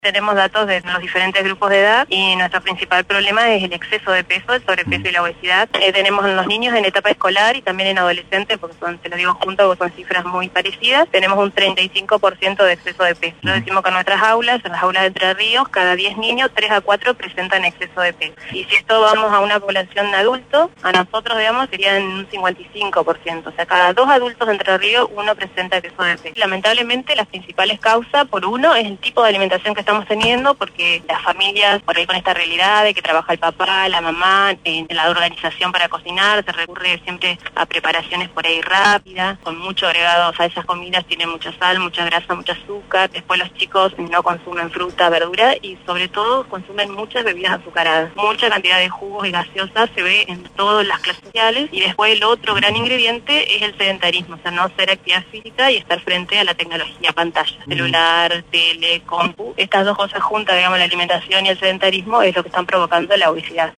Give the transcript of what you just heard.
Tenemos datos de los diferentes grupos de edad y nuestro principal problema es el exceso de peso, el sobrepeso y la obesidad. Tenemos en los niños en etapa escolar y también en adolescentes, porque te lo digo juntos, porque son cifras muy parecidas, tenemos un 35% de exceso de peso. Lo decimos que en nuestras aulas, en las aulas de Entre Ríos, cada 10 niños, 3 a 4 presentan exceso de peso. Y si esto vamos a una población de adultos, a nosotros, digamos, serían un 55%. O sea, cada 2 adultos de Entre Ríos, 1 presenta exceso de peso. Lamentablemente, las principales causas, por uno, es el tipo de alimentación que estamos teniendo, porque las familias, por ahí con esta realidad de que trabaja el papá, la mamá, en la organización para cocinar, se recurre siempre a preparaciones por ahí rápidas, con mucho agregado. O sea, esas comidas tienen mucha sal, mucha grasa, mucho azúcar. Después los chicos no consumen fruta, verdura y sobre todo consumen muchas bebidas azucaradas. Mucha cantidad de jugos y gaseosas se ve en todas las clases sociales. Y después el otro gran ingrediente es el sedentarismo, o sea, no hacer actividad física y estar frente a la tecnología, pantalla, celular, tele, compu. Estas dos cosas juntas, digamos, la alimentación y el sedentarismo, es lo que están provocando la obesidad.